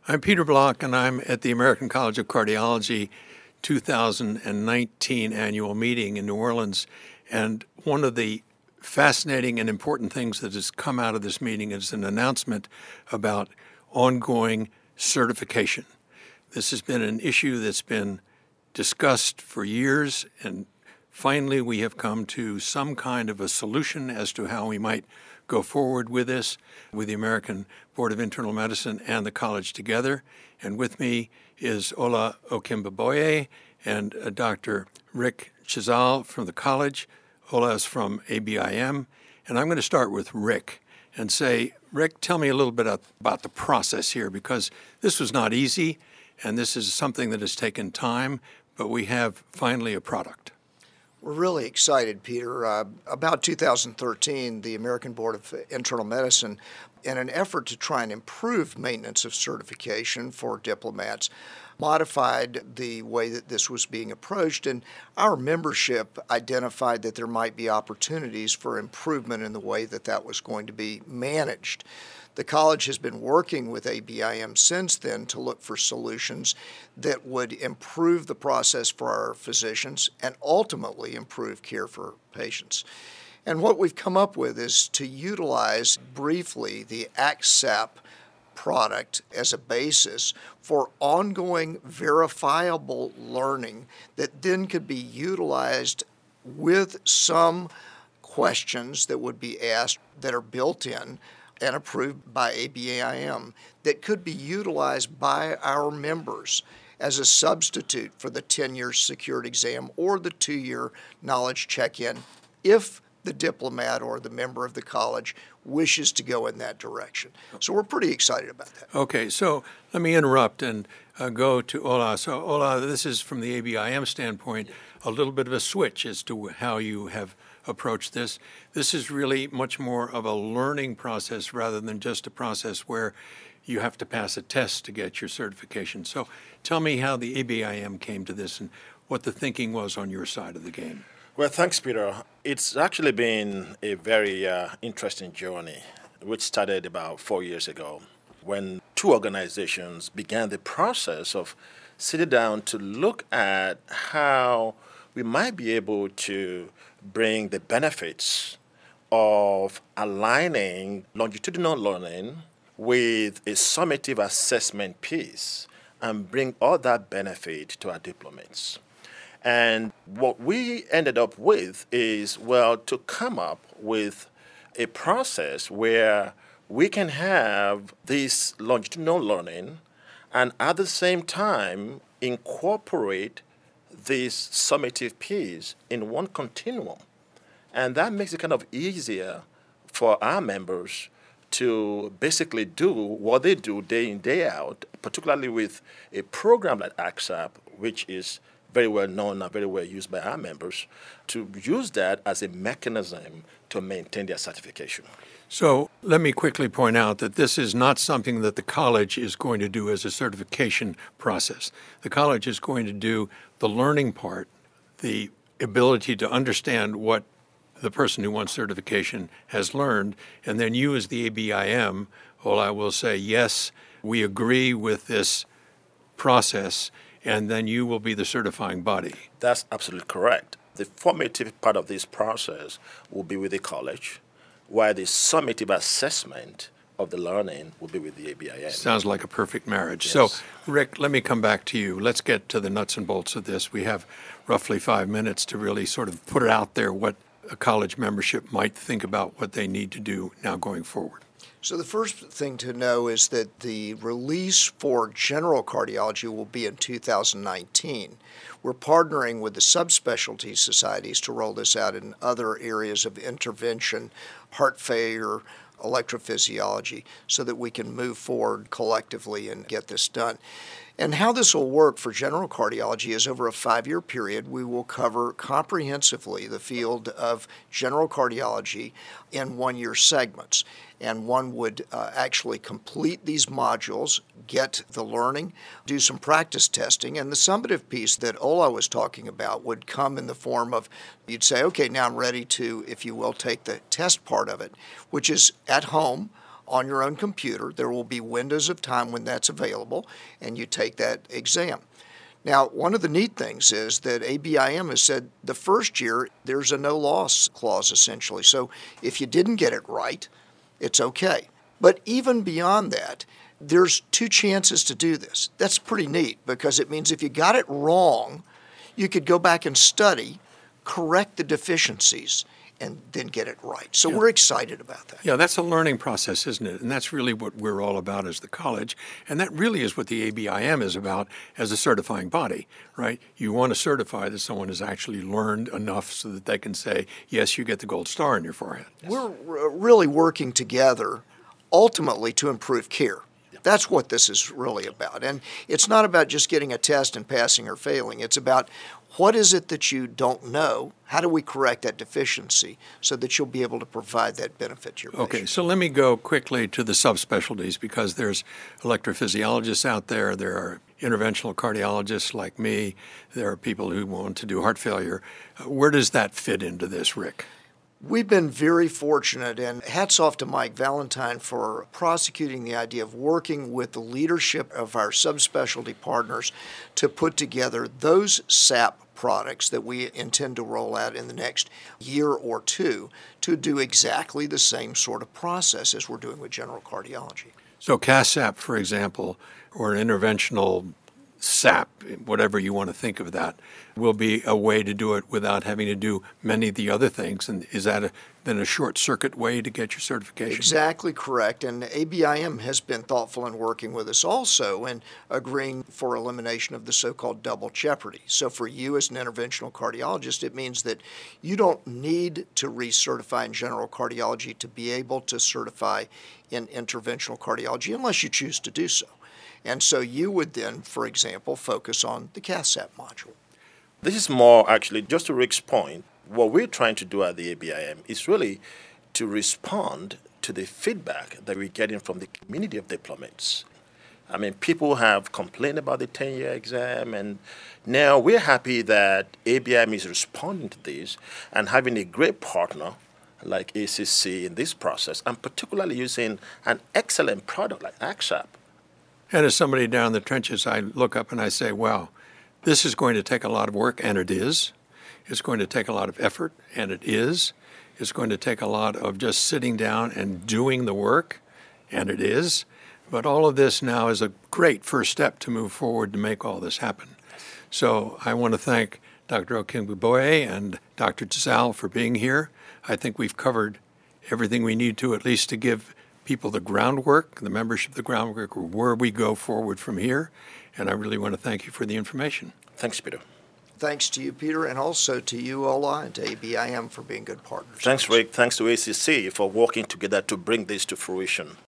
I'm Peter Block, and I'm at the American College of Cardiology 2019 annual meeting in New Orleans. And one of the fascinating and important things that has come out of this meeting is an announcement about ongoing certification. This has been an issue that's been discussed for years, and finally we have come to some kind of a solution as to how we might go forward with this, with the American Board of Internal Medicine and the college together. And with me is Ola Okimbaboye and Dr. Rick Chazal from the college. Ola is from ABIM. And I'm going to start with Rick and say, Rick, tell me a little bit about the process here, because this was not easy, and this is something that has taken time, but we have finally a product. We're really excited, Peter. About 2013, the American Board of Internal Medicine, in an effort to try and improve maintenance of certification for diplomats, modified the way that this was being approached, and our membership identified that there might be opportunities for improvement in the way that that was going to be managed. The college has been working with ABIM since then to look for solutions that would improve the process for our physicians and ultimately improve care for patients. And what we've come up with is to utilize briefly the ACCEP product as a basis for ongoing verifiable learning that then could be utilized with some questions that would be asked that are built in and approved by ABIM that could be utilized by our members as a substitute for the 10-year secured exam or the 2-year knowledge check-in if the diplomat or the member of the college wishes to go in that direction. So we're pretty excited about that. Okay, so let me interrupt and go to Ola. So Ola, this is from the ABIM standpoint, a little bit of a switch as to how you have approached this. This is really much more of a learning process rather than just a process where you have to pass a test to get your certification. So tell me how the ABIM came to this and what the thinking was on your side of the game. Well, thanks, Peter. It's actually been a very interesting journey, which started about 4 years ago when two organizations began the process of sitting down to look at how we might be able to bring the benefits of aligning longitudinal learning with a summative assessment piece and bring all that benefit to our diplomats. And what we ended up with is, to come up with a process where we can have this longitudinal learning and at the same time incorporate this summative piece in one continuum. And that makes it kind of easier for our members to basically do what they do day in, day out, particularly with a program like ACCEP, which is very well known and very well used by our members, to use that as a mechanism to maintain their certification. So let me quickly point out that this is not something that the college is going to do as a certification process. The college is going to do the learning part, the ability to understand what the person who wants certification has learned, and then you as the ABIM, I will say, yes, we agree with this process, and then you will be the certifying body. That's absolutely correct. The formative part of this process will be with the college, while the summative assessment of the learning will be with the ABIM. Sounds like a perfect marriage. Yes. So, Rick, let me come back to you. Let's get to the nuts and bolts of this. We have roughly 5 minutes to really sort of put it out there what a college membership might think about what they need to do now going forward. So the first thing to know is that the release for general cardiology will be in 2019. We're partnering with the subspecialty societies to roll this out in other areas of intervention, heart failure, electrophysiology, so that we can move forward collectively and get this done. And how this will work for general cardiology is over a 5-year period, we will cover comprehensively the field of general cardiology in 1-year segments. And one would actually complete these modules, get the learning, do some practice testing, and the summative piece that Ola was talking about would come in the form of, you'd say, okay, now I'm ready to, if you will, take the test part of it, which is at home on your own computer. There will be windows of time when that's available, and you take that exam. Now, one of the neat things is that ABIM has said the first year there's a no-loss clause, essentially. So if you didn't get it right, it's okay. But even beyond that, there's 2 chances to do this. That's pretty neat because it means if you got it wrong, you could go back and study, correct the deficiencies, and then get it right. So we're excited about that. Yeah, that's a learning process, isn't it? And that's really what we're all about as the college. And that really is what the ABIM is about as a certifying body, right? You want to certify that someone has actually learned enough so that they can say, yes, you get the gold star on your forehead. We're really working together ultimately to improve care. That's what this is really about. And it's not about just getting a test and passing or failing. It's about what is it that you don't know? How do we correct that deficiency so that you'll be able to provide that benefit to your patient? Okay, so let me go quickly to the subspecialties because there's electrophysiologists out there, there are interventional cardiologists like me, there are people who want to do heart failure. Where does that fit into this, Rick? We've been very fortunate, and hats off to Mike Valentine for prosecuting the idea of working with the leadership of our subspecialty partners to put together those SAP products that we intend to roll out in the next year or 2 to do exactly the same sort of process as we're doing with general cardiology. So CASAP, for example, or an interventional SAP, whatever you want to think of that, will be a way to do it without having to do many of the other things. And is that then a short-circuit way to get your certification? Exactly correct. And ABIM has been thoughtful in working with us also and agreeing for elimination of the so-called double jeopardy. So for you as an interventional cardiologist, it means that you don't need to recertify in general cardiology to be able to certify in interventional cardiology unless you choose to do so. And so you would then, for example, focus on the CASAP module. This is more actually, just to Rick's point, what we're trying to do at the ABIM is really to respond to the feedback that we're getting from the community of diplomats. I mean, people have complained about the 10-year exam, and now we're happy that ABIM is responding to this and having a great partner like ACC in this process, and particularly using an excellent product like ACSAP. And as somebody down in the trenches, I look up and I say, wow, this is going to take a lot of work, and it is. It's going to take a lot of effort, and it is. It's going to take a lot of just sitting down and doing the work, and it is. But all of this now is a great first step to move forward to make all this happen. So I want to thank Dr. Okenigboye and Dr. Tzal for being here. I think we've covered everything we need to, at least to give people the groundwork, the membership, the groundwork, where we go forward from here. And I really want to thank you for the information. Thanks, Peter. Thanks to you, Peter, and also to you, Ola, and to ABIM for being good partners. Thanks, Rick. Thanks to ACC for working together to bring this to fruition.